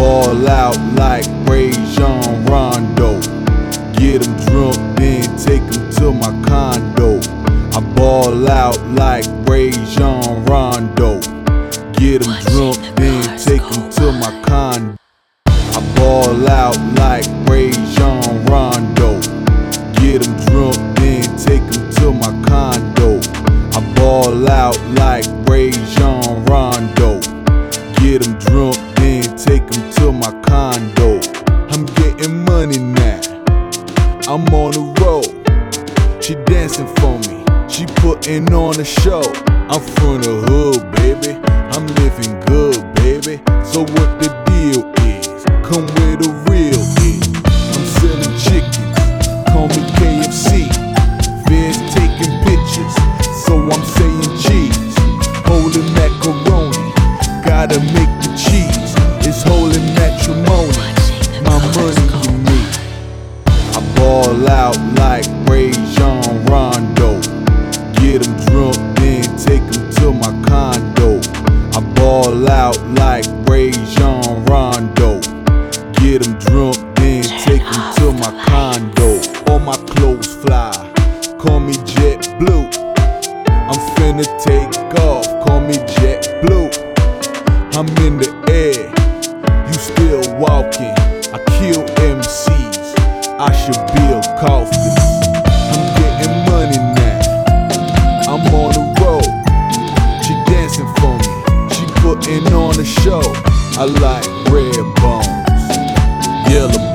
ball out like Rajon Rondo. Get 'em drunk, then take 'em to my condo. I ball out like Rajon Rondo. Get 'em drunk, then take 'em to my condo. I ball out like Rajon Rondo. Get 'em drunk, then take 'em to my condo. I ball out like Rajon Rondo. Get 'em drunk, then take 'em to my condo. I'm getting money now, I'm on the road. She dancing for me, she putting on a show. I'm from the hood, baby, I'm living good, baby. So what the deal is, come where the real is. I'm selling chickens, call me KFC. Feds taking pictures, so I'm saying cheese. Holy macaroni, gotta make the cheese. It's holy matrimony, my money you need. I ball out like Rajon Rondo. Get 'em drunk, then take 'em to my condo. I ball out like Rajon Rondo. Get 'em drunk, then take 'em to my condo. All my clothes fly, call me Jet Blue. I'm finna take off, call me Jet Blue. I'm in the air, you still walking. I kill MCs, I should build coffins. I'm getting money now, I'm on the road. She dancing for me, she putting on a show. I like red bones, yellow